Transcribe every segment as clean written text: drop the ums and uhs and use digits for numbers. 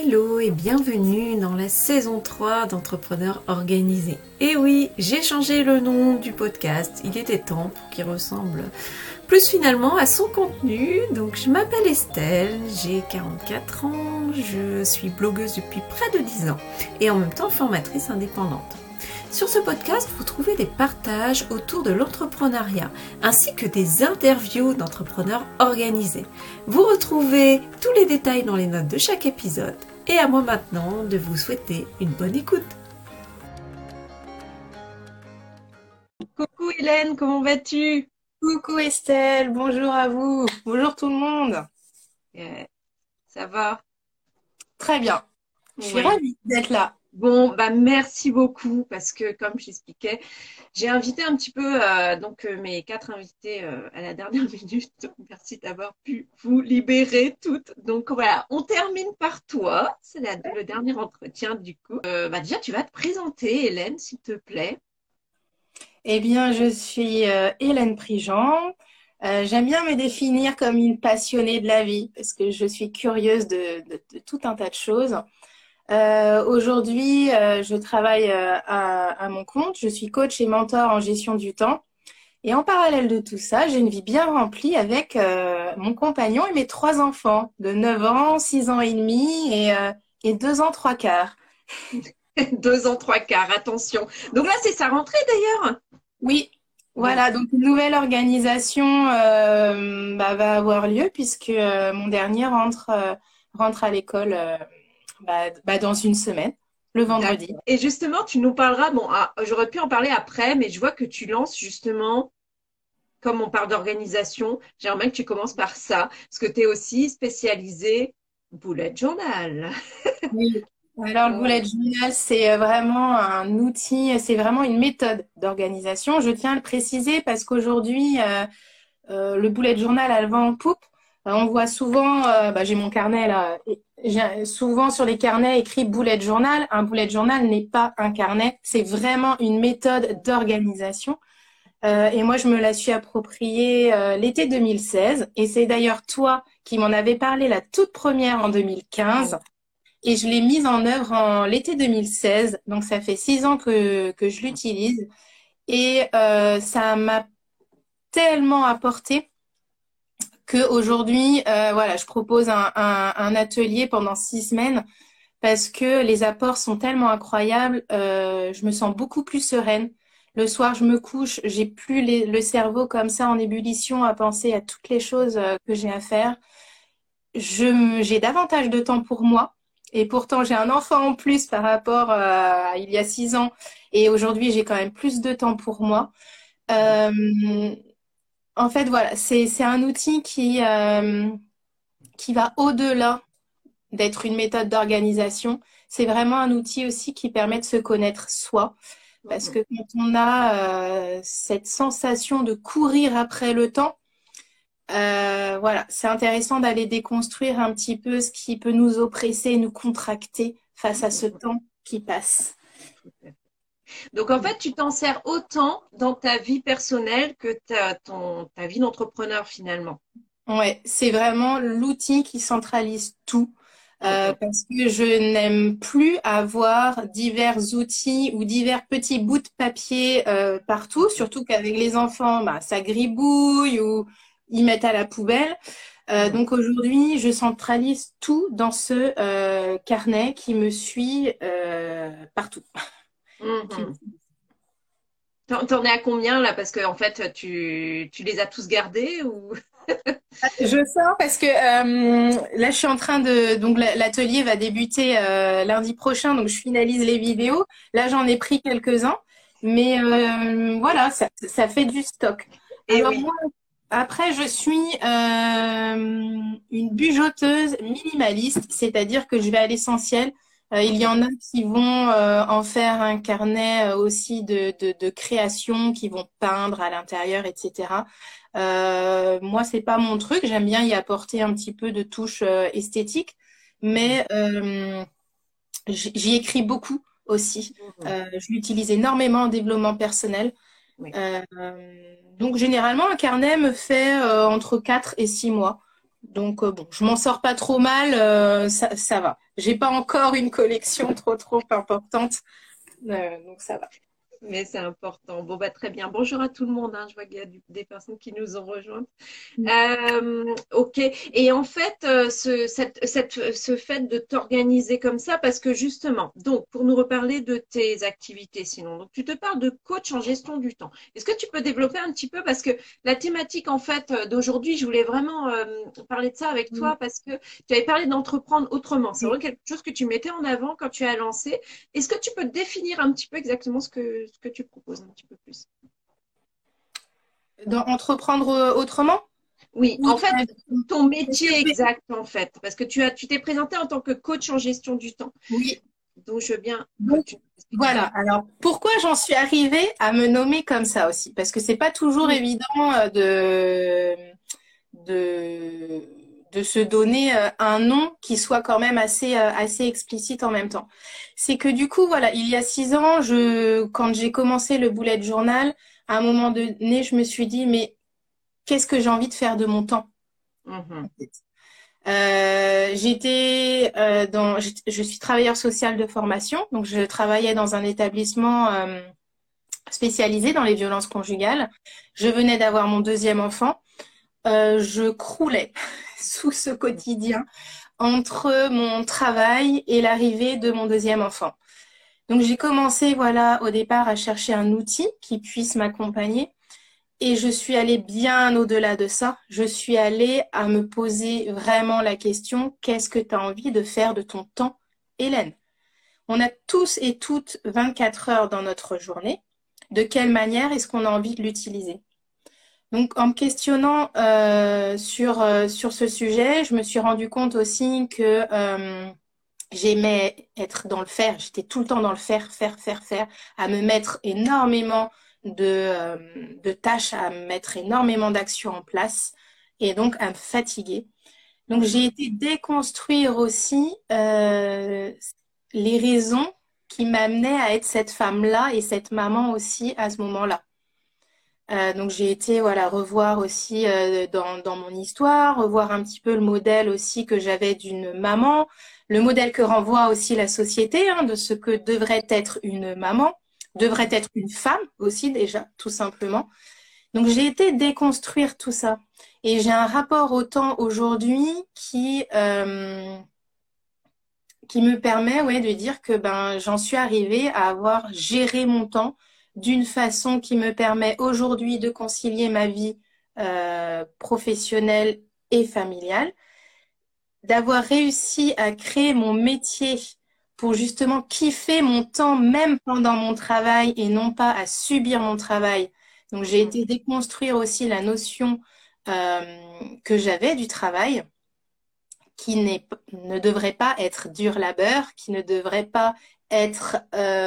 Hello et bienvenue dans la saison 3 d'Entrepreneurs Organisés. Et oui, j'ai changé le nom du podcast, il était temps pour qu'il ressemble plus finalement à son contenu. Donc je m'appelle Estelle, j'ai 44 ans, je suis blogueuse depuis près de 10 ans et en même temps formatrice indépendante. Sur ce podcast, vous trouvez des partages autour de l'entrepreneuriat, ainsi que des interviews d'entrepreneurs organisés. Vous retrouvez tous les détails dans les notes de chaque épisode. Et à moi maintenant de vous souhaiter une bonne écoute. Coucou Hélène, comment vas-tu? Coucou Estelle, bonjour à vous, bonjour tout le monde. Euh, Ça va? Très bien, je suis Oui. ravie d'être là. Bon, merci beaucoup parce que comme j'expliquais, j'ai invité un petit peu mes 4 invités à la dernière minute. Donc, merci d'avoir pu vous libérer toutes. Donc voilà, on termine par toi. C'est le dernier entretien du coup. Déjà, tu vas te présenter, Hélène, s'il te plaît. Eh bien, je suis Hélène Prigent. J'aime bien me définir comme une passionnée de la vie parce que je suis curieuse de tout un tas de choses. Aujourd'hui, je travaille à mon compte. Je suis coach et mentor en gestion du temps. Et en parallèle de tout ça, j'ai une vie bien remplie avec mon compagnon et mes 3 enfants de 9 ans, 6 ans et demi et 2 ans, 3 quarts. 2 ans, 3 quarts, attention. Donc là, c'est sa rentrée d'ailleurs. Oui, Donc, voilà, donc une nouvelle organisation va avoir lieu puisque mon dernier rentre à l'école dans une semaine, le vendredi. d'accord. Et justement, tu nous parleras, j'aurais pu en parler après, mais je vois que tu lances justement, comme on parle d'organisation, j'aimerais bien que tu commences par ça, parce que tu es aussi spécialisée bullet journal. Oui. Alors, le bullet Ouais. journal, c'est vraiment un outil, c'est vraiment une méthode d'organisation. Je tiens à le préciser parce qu'aujourd'hui, le bullet journal a le vent en poupe. On voit souvent, j'ai mon carnet là, et j'ai souvent sur les carnets écrit bullet journal. Un bullet journal n'est pas un carnet, c'est vraiment une méthode d'organisation. Et moi, je me la suis appropriée l'été 2016. Et c'est d'ailleurs toi qui m'en avais parlé la toute première en 2015. Et je l'ai mise en œuvre en l'été 2016. Donc, ça fait 6 ans que je l'utilise. Et ça m'a tellement apporté qu'aujourd'hui, voilà, je propose un atelier pendant 6 semaines parce que les apports sont tellement incroyables. Je me sens beaucoup plus sereine. Le soir, je me couche, j'ai plus le cerveau comme ça en ébullition à penser à toutes les choses que j'ai à faire. J'ai davantage de temps pour moi. Et pourtant, j'ai un enfant en plus par rapport à il y a 6 ans. Et aujourd'hui, j'ai quand même plus de temps pour moi. Euh, En fait, voilà, c'est un outil qui va au-delà d'être une méthode d'organisation. C'est vraiment un outil aussi qui permet de se connaître soi. Parce que quand on a cette sensation de courir après le temps, voilà, c'est intéressant d'aller déconstruire un petit peu ce qui peut nous oppresser, nous contracter face à ce temps qui passe. Donc en fait, tu t'en sers autant dans ta vie personnelle que ta vie d'entrepreneur finalement. Ouais, c'est vraiment l'outil qui centralise tout. Mm, Parce que je n'aime plus avoir divers outils ou divers petits bouts de papier partout, mm, surtout qu'avec les enfants, ça gribouille ou ils mettent à la poubelle. mm, Donc aujourd'hui, je centralise tout dans ce carnet qui me suit partout. mm, Qui- mm. T'en es à combien là? Parce que en fait, tu les as tous gardés ou? Je sors parce que là, je suis en train de... Donc, l'atelier va débuter lundi prochain, donc je finalise les vidéos. Là, j'en ai pris quelques-uns, mais voilà, ça fait du stock. Eh Alors, oui. moi, après, je suis une bugeoteuse minimaliste, c'est-à-dire que je vais à l'essentiel. Il y en a qui vont en faire un carnet aussi de création, qui vont peindre à l'intérieur, etc. Moi, c'est pas mon truc. J'aime bien y apporter un petit peu de touche esthétique, mais j'y écris beaucoup aussi. Mhm. Je l'utilise énormément en développement personnel. Oui. Donc, généralement, un carnet me fait entre 4 et 6 mois. Donc bon, je m'en sors pas trop mal, ça va. J'ai pas encore une collection trop importante, donc ça va. Mais c'est important. Bon, bah, très bien. Bonjour à tout le monde, hein. Je vois qu'il y a des personnes qui nous ont rejointes. Ok. Et en fait, ce fait de t'organiser comme ça, parce que justement, donc, pour nous reparler de tes activités, sinon, donc, tu te parles de coach en gestion du temps. Est-ce que tu peux développer un petit peu, parce que la thématique, en fait, d'aujourd'hui, je voulais vraiment parler de ça avec Mm. toi, parce que tu avais parlé d'entreprendre autrement. C'est Oui. vraiment quelque chose que tu mettais en avant quand tu as lancé. Est-ce que tu peux définir un petit peu exactement ce que tu proposes un petit peu plus? Dans entreprendre autrement? Oui, Ou en fait, ton métier développer. exact, en fait, parce que tu t'es présenté en tant que coach en gestion du temps. Oui. Donc, je veux bien que Donc, tu nous expliques un voilà. petit Alors, pourquoi j'en suis arrivée à me nommer comme ça aussi? Parce que c'est pas toujours peu. évident de, de se donner un nom qui soit quand même assez explicite en même temps. C'est que du coup, voilà, il y a 6 ans, quand j'ai commencé le bullet journal, à un moment donné, je me suis dit, mais qu'est-ce que j'ai envie de faire de mon temps? Mhm. Je suis travailleur social de formation, donc je travaillais dans un établissement spécialisé dans les violences conjugales. Je venais d'avoir mon deuxième enfant. Je croulais sous ce quotidien entre mon travail et l'arrivée de mon deuxième enfant. Donc j'ai commencé, voilà, au départ à chercher un outil qui puisse m'accompagner. Et je suis allée bien au-delà de ça. Je suis allée à me poser vraiment la question, qu'est-ce que tu as envie de faire de ton temps, Hélène? On a tous et toutes 24 heures dans notre journée. De quelle manière est-ce qu'on a envie de l'utiliser? Donc, en me questionnant sur ce sujet, je me suis rendu compte aussi que j'aimais être dans le faire. J'étais tout le temps dans le faire, à me mettre énormément de tâches, à mettre énormément d'actions en place et donc à me fatiguer. Donc, j'ai Mhm. été déconstruire aussi les raisons qui m'amenaient à être cette femme-là et cette maman aussi à ce moment-là. Donc j'ai été voilà revoir aussi dans mon histoire, revoir un petit peu le modèle aussi que j'avais d'une maman, le modèle que renvoie aussi la société hein, de ce que devrait être une maman, devrait être une femme aussi déjà, tout simplement. Donc j'ai été déconstruire tout ça. Et j'ai un rapport au temps aujourd'hui qui me permet ouais, de dire que ben, j'en suis arrivée à avoir géré mon temps d'une façon qui me permet aujourd'hui de concilier ma vie professionnelle et familiale, d'avoir réussi à créer mon métier pour justement kiffer mon temps même pendant mon travail et non pas à subir mon travail. Donc j'ai été déconstruire aussi la notion que j'avais du travail ne devrait pas être dur labeur, qui ne devrait pas être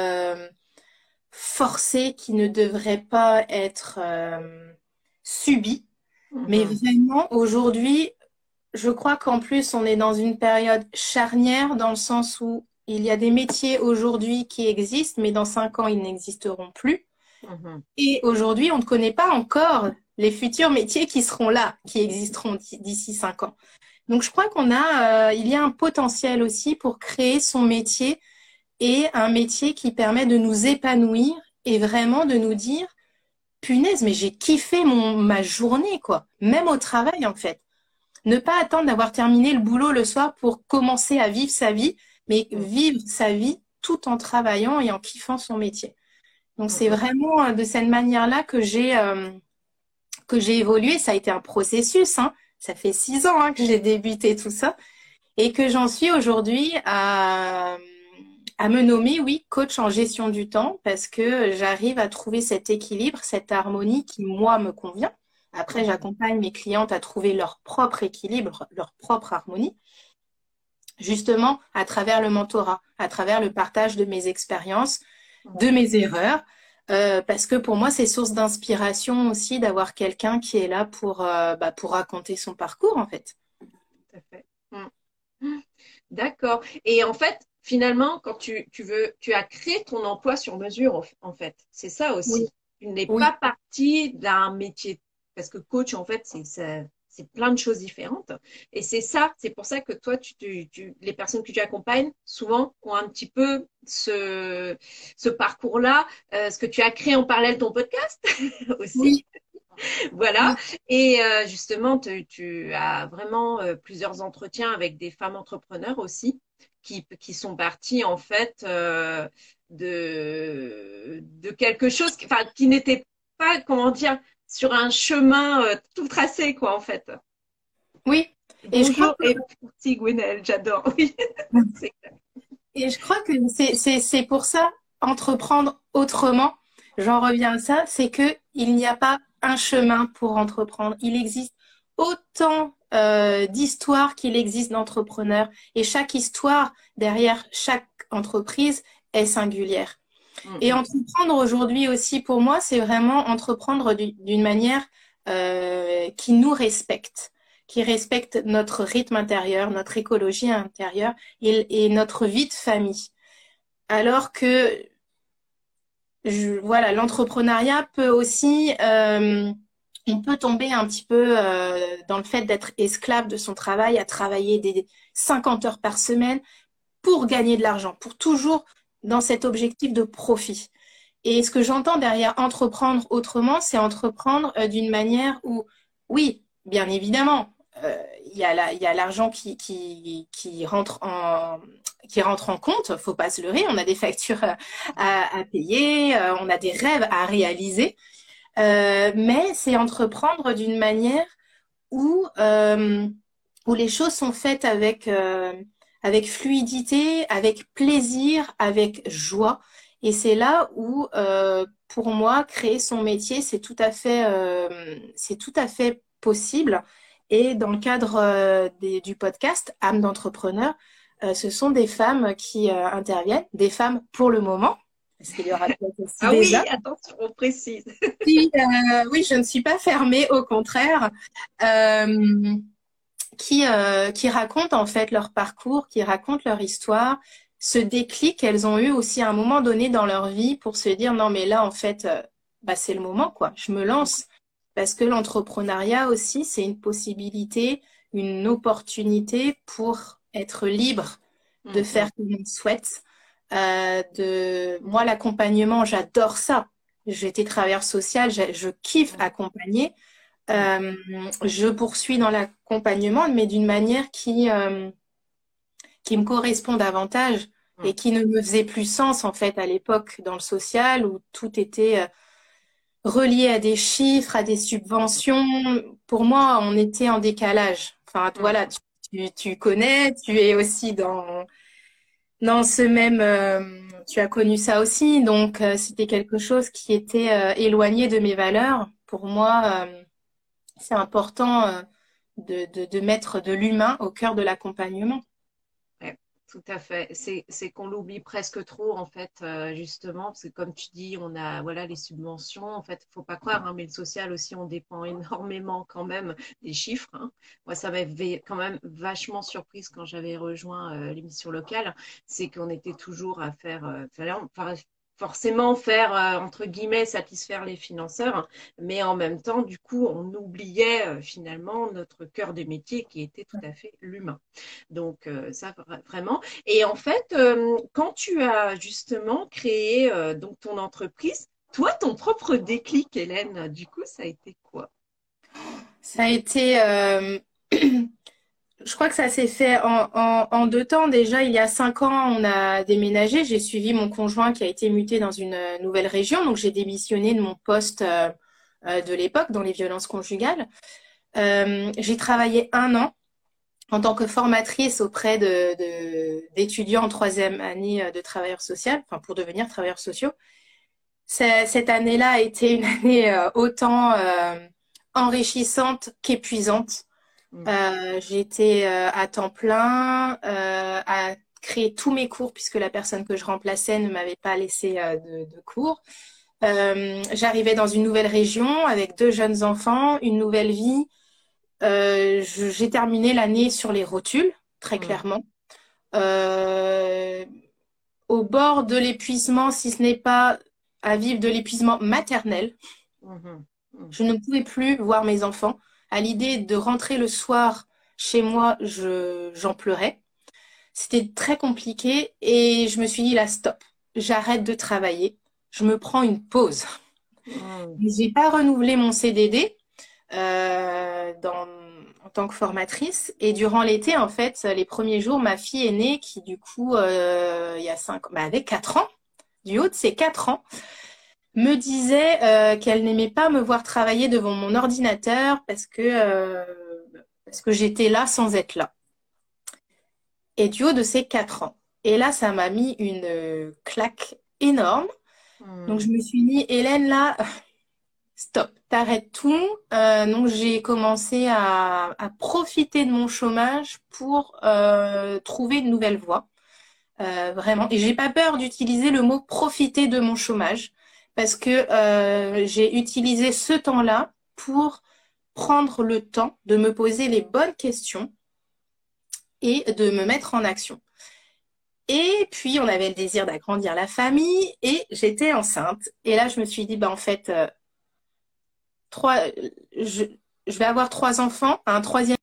forcé, qui ne devrait pas être subi. Mais Mhm. vraiment, aujourd'hui, je crois qu'en plus, on est dans une période charnière dans le sens où il y a des métiers aujourd'hui qui existent, mais dans 5 ans, ils n'existeront plus. Mhm. Et aujourd'hui, on ne connaît pas encore les futurs métiers qui seront là, qui existeront d'ici 5 ans. Donc, je crois il y a un potentiel aussi pour créer son métier et un métier qui permet de nous épanouir et vraiment de nous dire, punaise, mais j'ai kiffé ma journée, quoi. Même au travail, en fait. Ne pas attendre d'avoir terminé le boulot le soir pour commencer à vivre sa vie, mais vivre sa vie tout en travaillant et en kiffant son métier. Donc, c'est Mhm. vraiment de cette manière-là que j'ai évolué. Ça a été un processus, hein. Ça fait 6 ans hein, que j'ai débuté tout ça et que j'en suis aujourd'hui à me nommer, oui, coach en gestion du temps parce que j'arrive à trouver cet équilibre, cette harmonie qui, moi, me convient. Après, Mhm. j'accompagne mes clientes à trouver leur propre équilibre, leur propre harmonie, justement à travers le mentorat, à travers le partage de mes expériences, de Mhm. mes erreurs. Parce que pour moi, c'est source d'inspiration aussi d'avoir quelqu'un qui est là pour raconter son parcours, en fait. Tout à fait. Mhm. D'accord. Et en fait, finalement, quand tu veux, tu as créé ton emploi sur mesure, en fait. C'est ça Oui, aussi. Tu n'es pas oui, parti d'un métier. Parce que coach, en fait, c'est plein de choses différentes. Et c'est ça, c'est pour ça que toi, les personnes que tu accompagnes, souvent, ont un petit peu ce parcours-là, ce que tu as créé en parallèle ton podcast aussi. Oui, Voilà. oui, Et justement, tu as vraiment plusieurs entretiens avec des femmes entrepreneurs aussi qui sont parties en fait de quelque chose enfin, qui n'était pas, comment dire, sur un chemin tout tracé, quoi, en fait. oui. Et je crois Bonjour et merci Gwenaëlle, j'adore. Oui, que, c'est et je crois que c'est pour ça, entreprendre autrement, j'en reviens à ça, c'est que il n'y a pas un chemin pour entreprendre. Il existe autant d'histoires qu'il existe d'entrepreneurs. Et chaque histoire derrière chaque entreprise est singulière. Et clair. entreprendre aujourd'hui aussi, pour moi, c'est vraiment entreprendre d'une manière qui nous respecte, qui respecte notre rythme intérieur, notre écologie intérieure et notre vie de famille. Alors que, voilà, l'entrepreneuriat peut aussi, on peut tomber un petit peu dans le fait d'être esclave de son travail, à travailler des 50 heures par semaine pour gagner de l'argent, pour toujours dans cet objectif de profit. Et ce que j'entends derrière entreprendre autrement, c'est entreprendre d'une manière où, oui, bien évidemment, il y a l'argent qui rentre en compte, faut pas se leurrer, on a des factures à payer, on a des rêves à réaliser, mais c'est entreprendre d'une manière où, où les choses sont faites avec fluidité, avec plaisir, avec joie. Et c'est là où, pour moi, créer son métier, c'est tout à fait possible. Et dans le cadre du podcast Âme d'entrepreneur, ce sont des femmes qui interviennent, des femmes pour le moment, parce qu'il y aura peut-être aussi Ah des oui, hommes. attention, on précise. Oui, je ne suis pas fermée, au contraire. Euh, qui racontent en fait leur parcours, qui racontent leur histoire, ce déclic qu'elles ont eu aussi à un moment donné dans leur vie pour se dire non mais là en fait bah, c'est le moment quoi, je me lance parce que l'entrepreneuriat aussi c'est une possibilité, une opportunité pour être libre de faire comme on souhaite. Moi l'accompagnement j'adore ça. J'étais travailleur social, je kiffe accompagner. Euh, je poursuis dans l'accompagnement, mais d'une manière qui me correspond davantage et qui ne me faisait plus sens en fait à l'époque dans le social où tout était relié à des chiffres, à des subventions. Pour moi, on était en décalage. Enfin, voilà, tu connais, tu es aussi dans ce même, tu as connu ça aussi, donc c'était quelque chose qui était éloigné de mes valeurs. Pour moi, c'est important de mettre de l'humain au cœur de l'accompagnement. Ouais, tout à fait. C'est qu'on l'oublie presque trop, en fait, justement, parce que comme tu dis, on a voilà, les subventions. En fait, faut pas croire, hein, mais le social aussi, on dépend énormément quand même des chiffres. Hein. Moi, ça m'avait quand même vachement surprise quand j'avais rejoint l'émission locale. C'est qu'on était toujours à faire, forcément faire, entre guillemets, satisfaire les financeurs, mais en même temps, du coup, on oubliait finalement notre cœur de métier qui était tout à fait l'humain. Donc, ça, vraiment. Et en fait, quand tu as justement créé donc ton entreprise, toi, ton propre déclic, Hélène, du coup, ça a été quoi? Ça a été, je crois que ça s'est fait en deux temps. Déjà, il y a 5 ans, on a déménagé. J'ai suivi mon conjoint qui a été muté dans une nouvelle région. Donc, j'ai démissionné de mon poste de l'époque dans les violences conjugales. J'ai travaillé 1 an en tant que formatrice auprès d'étudiants en troisième année de travailleurs sociaux, enfin pour devenir travailleurs sociaux. Cette année-là a été une année autant enrichissante qu'épuisante. Mm. J'ai été à temps plein à créer tous mes cours puisque la personne que je remplaçais ne m'avait pas laissé de cours. J'arrivais dans une nouvelle région avec 2 jeunes enfants, une nouvelle vie. J'ai terminé l'année sur les rotules, très Mm. clairement. Euh, Au bord de l'épuisement, si ce n'est pas à vivre de l'épuisement maternel. Mhm. Mm. Je ne pouvais plus voir mes enfants. À l'idée de rentrer le soir chez moi, j'en pleurais. C'était très compliqué et je me suis dit là, stop, j'arrête de travailler, je me prends une pause. Mm. J'ai pas renouvelé mon CDD en tant que formatrice et durant l'été, en fait, les premiers jours, ma fille est née qui du coup, il y a 5, bah, avec 4 ans, du haut de ses 4 ans, me disait qu'elle n'aimait pas me voir travailler devant mon ordinateur parce que j'étais là sans être là. Et du haut de ses 4 ans. Et là, ça m'a mis une claque énorme. Donc, je Mm. me suis dit, Hélène, là, stop, t'arrêtes tout. Donc, j'ai commencé à profiter de mon chômage pour trouver une nouvelle voie. Vraiment. Et j'ai pas peur d'utiliser le mot profiter de mon chômage parce que j'ai utilisé ce temps-là pour prendre le temps de me poser les bonnes questions et de me mettre en action. Et puis, on avait le désir d'agrandir la famille et j'étais enceinte. Et là, je me suis dit, bah, en fait, trois, je, je vais avoir 3 enfants, un troisième.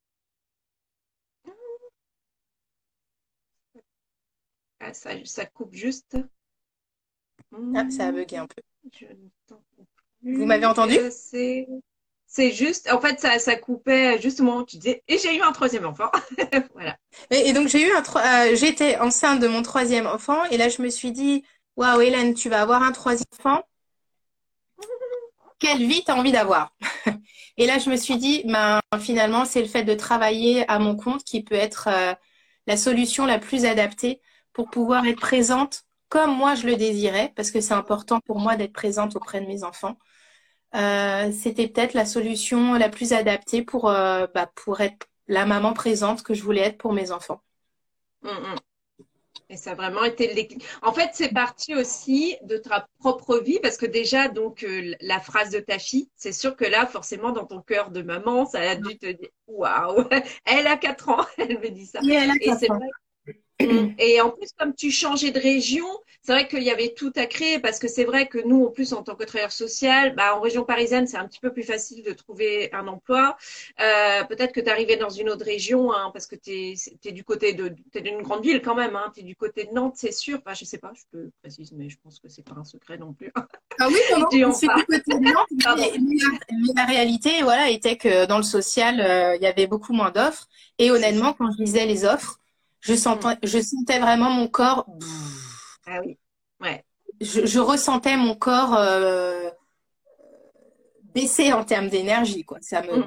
Ah, ça coupe juste. Ah, ça a Mm. bugué un peu. Je ne t'entends Vous m'avez plus. entendu? C'est juste, en fait, ça coupait juste au moment où tu disais, et j'ai eu un troisième enfant. Voilà. Et donc, j'étais enceinte de mon troisième enfant. Et là, je me suis dit, waouh, Hélène, tu vas avoir un troisième enfant. Quelle vie t'as envie d'avoir? Et là, je me suis dit, ben, finalement, c'est le fait de travailler à mon compte qui peut être la solution la plus adaptée pour pouvoir être présente comme moi je le désirais, parce que c'est important pour moi d'être présente auprès de mes enfants. C'était peut-être la solution la plus adaptée pour être la maman présente que je voulais être pour mes enfants. Mm, mm. Et ça a vraiment été le déclic. En fait, c'est parti aussi de ta propre vie, parce que déjà, donc, la phrase de ta fille, c'est sûr que là, forcément, dans ton cœur de maman, ça a dû te dire, waouh, elle a 4 ans, elle me dit ça. Et elle a Et c'est 4 ans. vrai. Et en plus, comme tu changeais de région, c'est vrai qu'il y avait tout à créer parce que c'est vrai que nous, en plus, en tant que travailleur social, bah, en région parisienne, c'est un petit peu plus facile de trouver un emploi. Peut-être que tu arrivais dans une autre région, hein, parce que t'es du côté t'es d'une grande ville quand même, hein, tu es du côté de Nantes, c'est sûr. Enfin, je sais pas, je peux préciser, mais je pense que c'est pas un secret non plus. Ah oui, non, non, Tu je en suis du parles, côté de Nantes, pardon. mais la réalité, voilà, était que dans le social, il y avait beaucoup moins d'offres. Et C'est ça. honnêtement, quand je lisais les offres, Mm. je sentais vraiment mon corps, Ah oui, ouais. je ressentais mon corps baisser en termes d'énergie, quoi. Mm.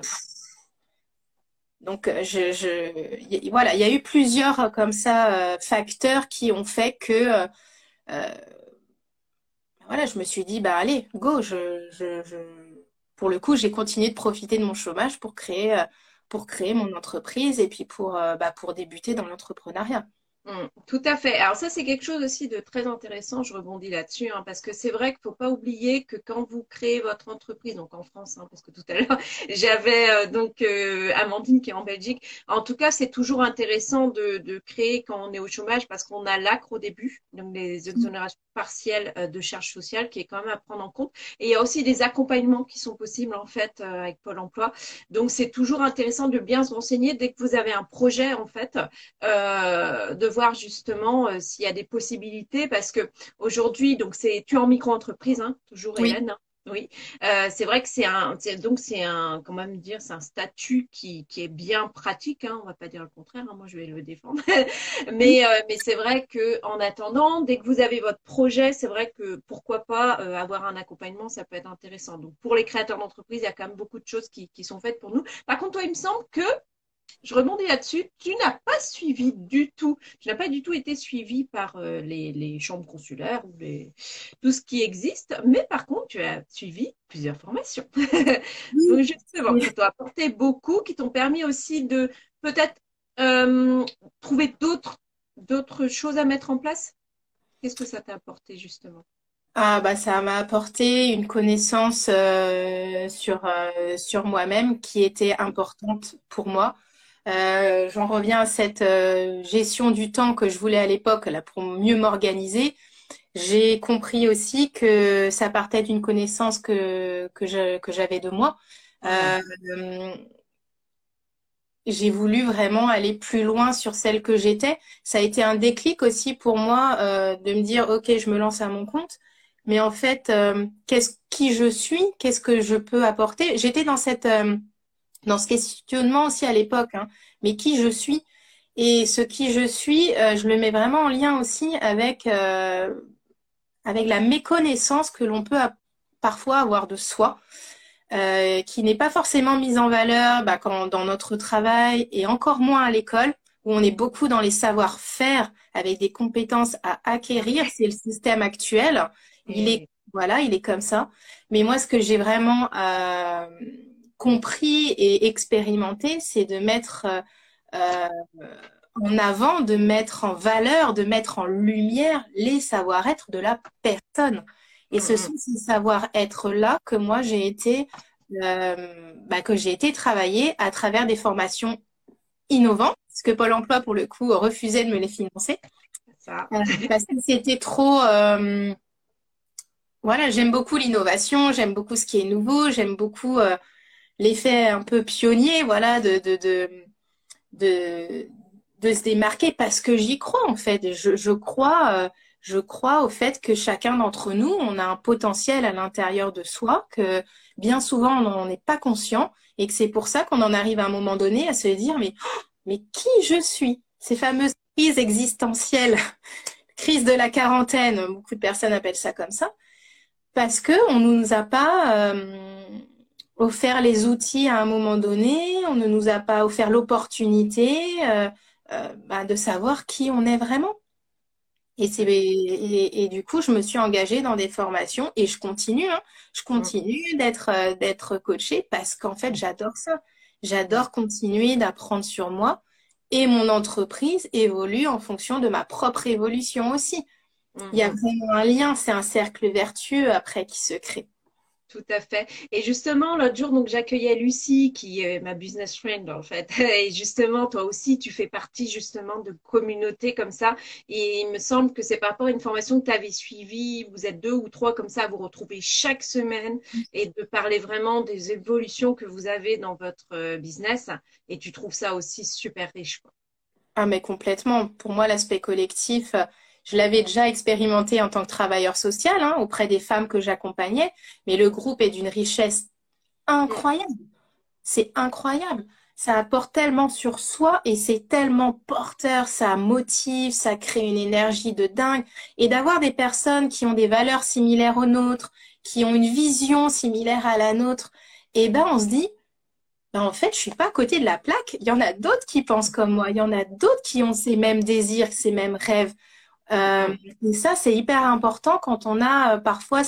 Donc, voilà, il y a eu plusieurs comme ça facteurs qui ont fait que, euh, voilà, je me suis dit, bah allez, go, pour le coup, j'ai continué de profiter de mon chômage pour créer mon entreprise et puis pour débuter dans l'entrepreneuriat. Tout à fait. Alors ça, c'est quelque chose aussi de très intéressant. Je rebondis là-dessus, hein, parce que c'est vrai qu'il ne faut pas oublier que quand vous créez votre entreprise, donc en France, hein, parce que tout à l'heure, j'avais Amandine qui est en Belgique. En tout cas, c'est toujours intéressant de créer quand on est au chômage parce qu'on a l'ACRE au début, donc les exonérations partielles de charges sociales qui est quand même à prendre en compte. Et il y a aussi des accompagnements qui sont possibles en fait avec Pôle emploi. Donc c'est toujours intéressant de bien se renseigner dès que vous avez un projet en fait de voir justement s'il y a des possibilités parce que aujourd'hui, donc tu es en micro-entreprise, hein, toujours Oui, Hélène. Oui, c'est vrai que c'est un, comment même dire, c'est un statut qui est bien pratique, hein, on va pas dire le contraire, hein, moi je vais le défendre, oui, mais c'est vrai que en attendant, dès que vous avez votre projet, c'est vrai que pourquoi pas avoir un accompagnement, ça peut être intéressant. Donc pour les créateurs d'entreprise, il y a quand même beaucoup de choses qui sont faites pour nous. Par contre, toi, il me semble que je rebondis là-dessus. Tu n'as pas suivi du tout, tu n'as pas du tout été suivi par les chambres consulaires ou tout ce qui existe, mais par contre, tu as suivi plusieurs formations. Donc, oui. justement, qui t'ont apporté beaucoup, qui t'ont permis aussi de peut-être trouver d'autres choses à mettre en place. Qu'est-ce que ça t'a apporté, justement? Ah bah ça m'a apporté une connaissance sur moi-même qui était importante pour moi. J'en reviens à cette gestion du temps que je voulais à l'époque là pour mieux m'organiser. J'ai compris aussi que ça partait d'une connaissance que j'avais de moi. Mhm. Euh, j'ai voulu vraiment aller plus loin sur celle que j'étais. Ça a été un déclic aussi pour moi de me dire, OK, je me lance à mon compte. Mais en fait, qui je suis, qu'est-ce que je peux apporter? J'étais dans ce questionnement aussi à l'époque, hein, mais qui je suis? Et ce qui je suis, je le mets vraiment en lien aussi avec la méconnaissance que l'on peut parfois avoir de soi, qui n'est pas forcément mise en valeur dans notre travail et encore moins à l'école, où on est beaucoup dans les savoir-faire avec des compétences à acquérir. C'est le système actuel. Il Et est, oui. voilà, il est comme ça. Mais moi, ce que j'ai vraiment compris et expérimenté, c'est de mettre euh, en avant, de mettre en valeur, de mettre en lumière les savoir-être de la personne. Et ce Mhm. sont ces savoir-être-là que moi que j'ai été travailler à travers des formations innovantes, parce que Pôle emploi, pour le coup, refusait de me les financer, Ça. parce que c'était trop. Voilà, j'aime beaucoup l'innovation, j'aime beaucoup ce qui est nouveau, j'aime beaucoup l'effet un peu pionnier, voilà, de, de se démarquer parce que j'y crois en fait. Je crois au fait que chacun d'entre nous, on a un potentiel à l'intérieur de soi, que bien souvent on n'en est pas conscient et que c'est pour ça qu'on en arrive à un moment donné à se dire mais qui je suis? Ces fameuses crises existentielles, crise de la quarantaine, beaucoup de personnes appellent ça comme ça, parce que on nous a pas offert les outils à un moment donné, on ne nous a pas offert l'opportunité de savoir qui on est vraiment. Et du coup, je me suis engagée dans des formations et je continue, hein. Je Mhm. continue d'être coachée parce qu'en fait, j'adore ça. J'adore continuer d'apprendre sur moi et mon entreprise évolue en fonction de ma propre évolution aussi. Il y a Mhm. vraiment un lien, c'est un cercle vertueux après qui se crée. Tout à fait. Et justement, l'autre jour, donc, j'accueillais Lucie, qui est ma business friend, en fait. Et justement, toi aussi, tu fais partie, justement, de communautés comme ça. Et il me semble que c'est par rapport à une formation que tu avais suivie. Vous êtes deux ou trois comme ça à vous retrouver chaque semaine et de parler vraiment des évolutions que vous avez dans votre business. Et tu trouves ça aussi super riche, quoi. Ah, mais complètement. Pour moi, l'aspect collectif, je l'avais déjà expérimenté en tant que travailleur social, hein, auprès des femmes que j'accompagnais, mais le groupe est d'une richesse Mm. incroyable. C'est incroyable. Ça apporte tellement sur soi et c'est tellement porteur, ça motive, ça crée une énergie de dingue. Et d'avoir des personnes qui ont des valeurs similaires aux nôtres, qui ont une vision similaire à la nôtre, et ben on se dit, ben, en fait, je suis pas à côté de la plaque. Il y en a d'autres qui pensent comme moi. Il y en a d'autres qui ont ces mêmes désirs, ces mêmes rêves. Euh, Mm. et ça, c'est hyper important quand on a parfois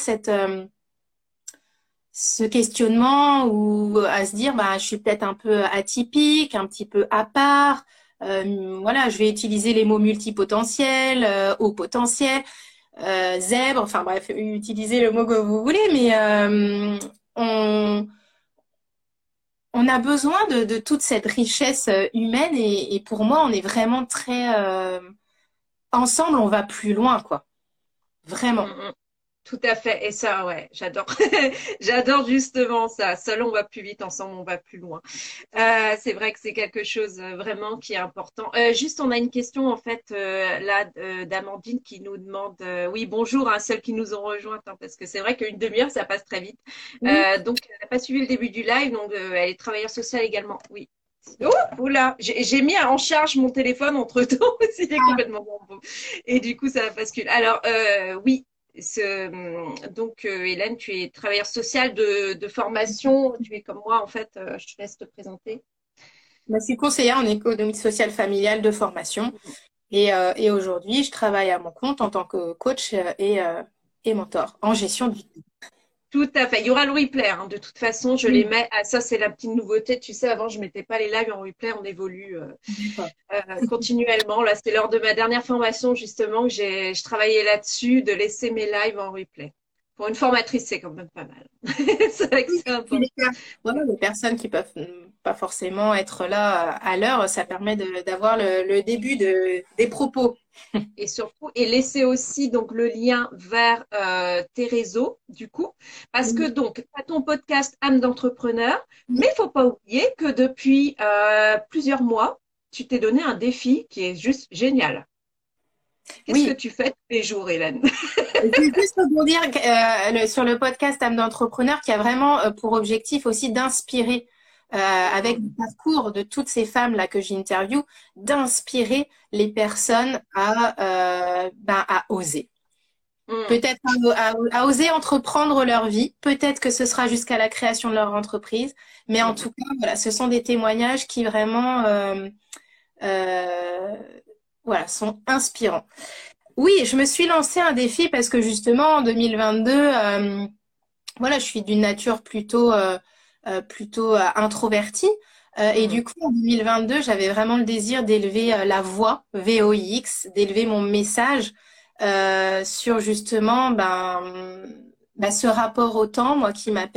ce questionnement ou à se dire, bah, je suis peut-être un peu atypique, un petit peu à part. Voilà, je vais utiliser les mots multipotentiels, haut potentiel, zèbre, enfin bref, utilisez le mot que vous voulez, mais on, on a besoin de toute cette richesse humaine et pour moi, on est vraiment très ensemble, on va plus loin, quoi. Mm. Vraiment. Mm. Tout à fait. Et ça, ouais, j'adore. J'adore justement ça. Seul, on va plus vite, ensemble, on va plus loin. C'est vrai que c'est quelque chose vraiment qui est important. Juste, on a une question en fait là d'Amandine qui nous demande, oui, bonjour à celles qui nous ont rejointes, hein, parce que c'est vrai qu'une demi-heure, ça passe très vite. Oui. Donc, elle n'a pas suivi le début du live, donc elle est travailleuse sociale également. Oui. Oh, oula, j'ai mis en charge mon téléphone entre-temps, il est complètement bon. Et du coup, ça bascule. Alors, oui, donc, Hélène, tu es travailleuse sociale de formation. Tu es comme moi, en fait. Je te laisse te présenter. Bah, je suis conseillère en économie sociale familiale de formation et aujourd'hui, je travaille à mon compte en tant que coach et mentor en gestion du temps. Tout à fait. Il y aura le replay. Hein. De toute façon, je les Oui, mets. Ah, ça, c'est la petite nouveauté. Tu sais, avant, je mettais pas les lives en replay. On évolue d'accord. continuellement. Là, c'est lors de ma dernière formation, justement, que je travaillais là-dessus, de laisser mes lives en replay. Pour une formatrice, c'est quand même pas mal. C'est vrai que c'est Puis important. voilà, les personnes qui peuvent pas forcément être là à l'heure. Ça permet d'avoir le début des propos. Et surtout, et laisser aussi donc le lien vers tes réseaux, du coup, parce que donc, tu as ton podcast âme d'entrepreneur, mais il faut pas oublier que depuis plusieurs mois, tu t'es donné un défi qui est juste génial. Qu'est-ce que Oui, tu fais tous les jours, Hélène? je vais juste rebondir sur le podcast âme d'entrepreneur qui a vraiment pour objectif aussi d'inspirer, avec le parcours de toutes ces femmes-là que j'interviewe, d'inspirer les personnes à oser. Peut-être à oser entreprendre leur vie. Peut-être que ce sera jusqu'à la création de leur entreprise. Mais en tout cas, voilà, ce sont des témoignages qui vraiment voilà, sont inspirants. Oui, je me suis lancé un défi parce que justement, en 2022, voilà, je suis d'une nature plutôt introvertie. Et du coup, en 2022, j'avais vraiment le désir d'élever la voix, VOIX, d'élever mon message sur justement ce rapport au temps, moi,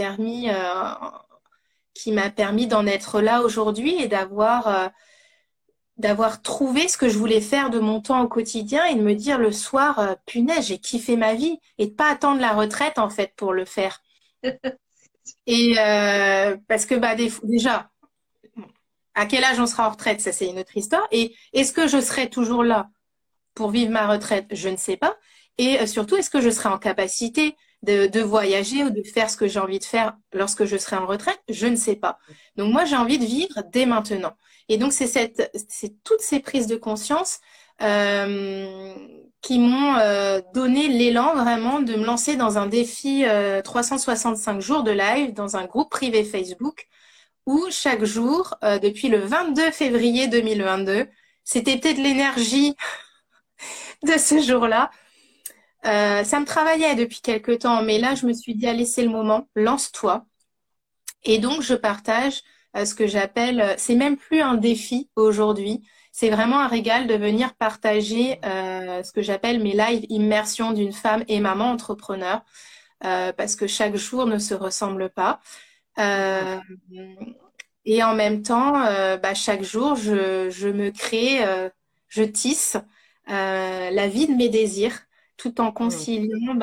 qui m'a permis d'en être là aujourd'hui et d'avoir trouvé ce que je voulais faire de mon temps au quotidien et de me dire le soir, punaise, j'ai kiffé ma vie et de pas attendre la retraite en fait pour le faire. Et parce que déjà, à quel âge on sera en retraite, ça c'est une autre histoire. Et est-ce que je serai toujours là pour vivre ma retraite? Je ne sais pas. Et surtout, est-ce que je serai en capacité de voyager ou de faire ce que j'ai envie de faire lorsque je serai en retraite? Je ne sais pas. Donc moi, j'ai envie de vivre dès maintenant. Et donc, c'est toutes ces prises de conscience qui m'ont donné l'élan vraiment de me lancer dans un défi 365 jours de live dans un groupe privé Facebook où chaque jour, depuis le 22 février 2022, c'était peut-être l'énergie de ce jour-là. Ça me travaillait depuis quelques temps, mais là, je me suis dit, allez, c'est le moment, lance-toi. Et donc, je partage ce que j'appelle, c'est même plus un défi aujourd'hui, c'est vraiment un régal de venir partager ce que j'appelle mes live immersions d'une femme et maman entrepreneur, parce que chaque jour ne se ressemble pas. Et en même temps, chaque jour, je me crée, je tisse la vie de mes désirs, tout en conciliant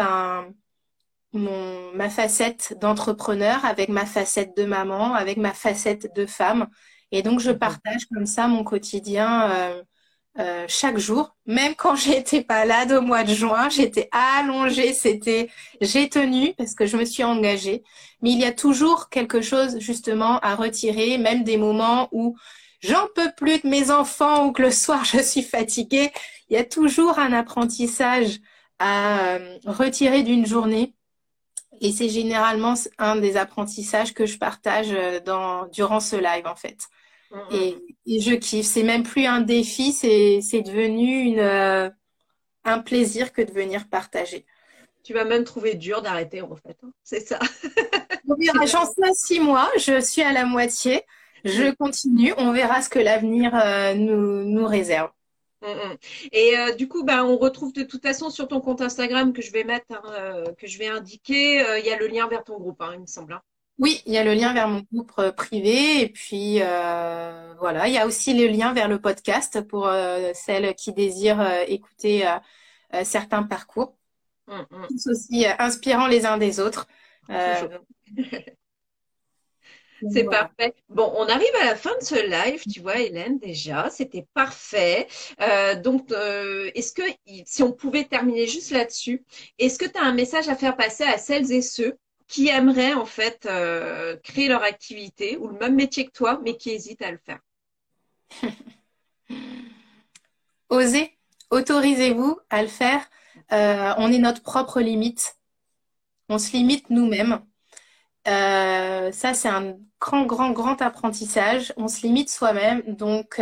ma facette d'entrepreneur avec ma facette de maman, avec ma facette de femme. Et donc, je partage comme ça mon quotidien chaque jour. Même quand j'étais malade au mois de juin, j'étais allongée, j'ai tenu parce que je me suis engagée. Mais il y a toujours quelque chose justement à retirer, même des moments où j'en peux plus de mes enfants ou que le soir je suis fatiguée. Il y a toujours un apprentissage à retirer d'une journée. Et c'est généralement un des apprentissages que je partage durant ce live, en fait. Et je kiffe. C'est même plus un défi, c'est devenu un plaisir que de venir partager. Tu vas même trouver dur d'arrêter, en fait. Hein. C'est ça. J'en suis à 6 mois, je suis à la moitié. Je continue. On verra ce que l'avenir nous réserve. Et du coup, on retrouve de toute façon sur ton compte Instagram que je vais mettre, que je vais indiquer, il y a le lien vers ton groupe, il me semble. Hein. Oui, il y a le lien vers mon groupe privé et puis voilà, il y a aussi le lien vers le podcast pour celles qui désirent écouter certains parcours, tous aussi inspirants les uns des autres. C'est parfait. Bon, on arrive à la fin de ce live, tu vois, Hélène, déjà, c'était parfait. Donc, est-ce que, si on pouvait terminer juste là-dessus, est-ce que tu as un message à faire passer à celles et ceux qui aimeraient, en fait, créer leur activité ou le même métier que toi, mais qui hésitent à le faire? Osez, autorisez-vous à le faire. On est notre propre limite. On se limite nous-mêmes. Ça, c'est un grand apprentissage. On se limite soi-même. Donc,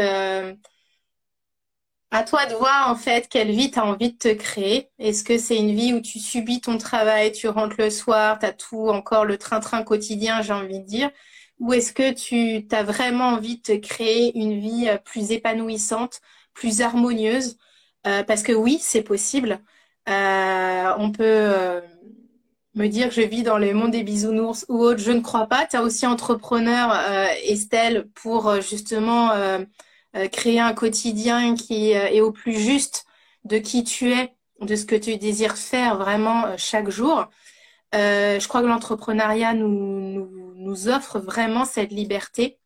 à toi de voir en fait quelle vie tu as envie de te créer. Est-ce que c'est une vie où tu subis ton travail, tu rentres le soir, tu as tout encore le train-train quotidien, j'ai envie de dire, ou est-ce que tu as vraiment envie de te créer une vie plus épanouissante, plus harmonieuse? Parce que oui, c'est possible. On peut me dire que je vis dans le monde des bisounours ou autre, je ne crois pas. Tu es aussi entrepreneur, Estelle, pour justement créer un quotidien qui est au plus juste de qui tu es, de ce que tu désires faire vraiment chaque jour. Je crois que l'entrepreneuriat nous offre vraiment cette liberté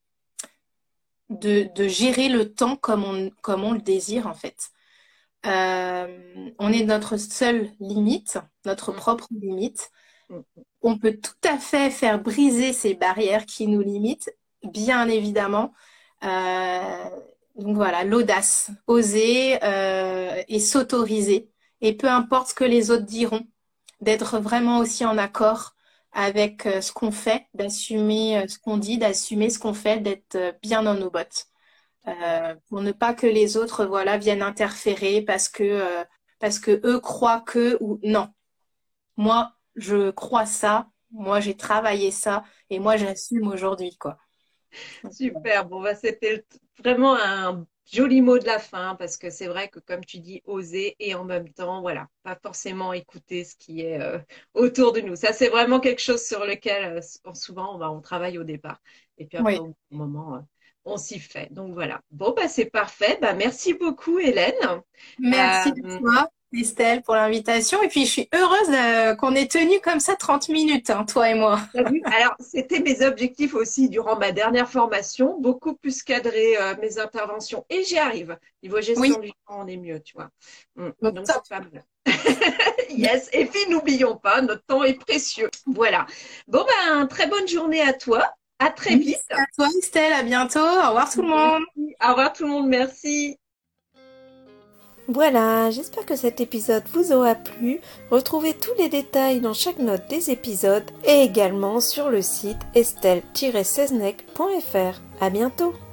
de gérer le temps comme on le désire en fait. On est notre seule limite, notre propre limite. On peut tout à fait faire briser ces barrières qui nous limitent, bien évidemment. Donc voilà, l'audace, oser et s'autoriser. Et peu importe ce que les autres diront, d'être vraiment aussi en accord avec ce qu'on fait, d'assumer ce qu'on dit, d'assumer ce qu'on fait, d'être bien dans nos bottes. Pour ne pas que les autres voilà viennent interférer parce que eux croient que ou non. Moi, je crois ça, moi j'ai travaillé ça et moi j'assume aujourd'hui quoi. Super, bon, bah, c'était vraiment un joli mot de la fin parce que c'est vrai que comme tu dis, oser et en même temps, voilà, pas forcément écouter ce qui est autour de nous. Ça, c'est vraiment quelque chose sur lequel souvent on travaille au départ et puis après Oui. au bout d'un moment, on s'y fait. Donc voilà. Bon, bah, c'est parfait. Bah, merci beaucoup, Hélène. Merci à Euh, toi, Estelle, pour l'invitation. Et puis, je suis heureuse qu'on ait tenu comme ça 30 minutes, hein, toi et moi. T'as vu? Alors, c'était mes objectifs aussi durant ma dernière formation, beaucoup plus cadrer mes interventions et j'y arrive. Niveau Oui, gestion du temps, on est mieux, tu vois. donc Donc, top. c'est pas mal. Yes. Et puis, n'oublions pas, notre temps est précieux. Voilà. Bon, ben, très bonne journée à toi. À très Merci vite. à toi, Estelle. À bientôt. Au revoir tout le monde. Merci. Au revoir tout le monde. Merci. Voilà, j'espère que cet épisode vous aura plu. Retrouvez tous les détails dans chaque note des épisodes et également sur le site estelle-seznec.fr. À bientôt!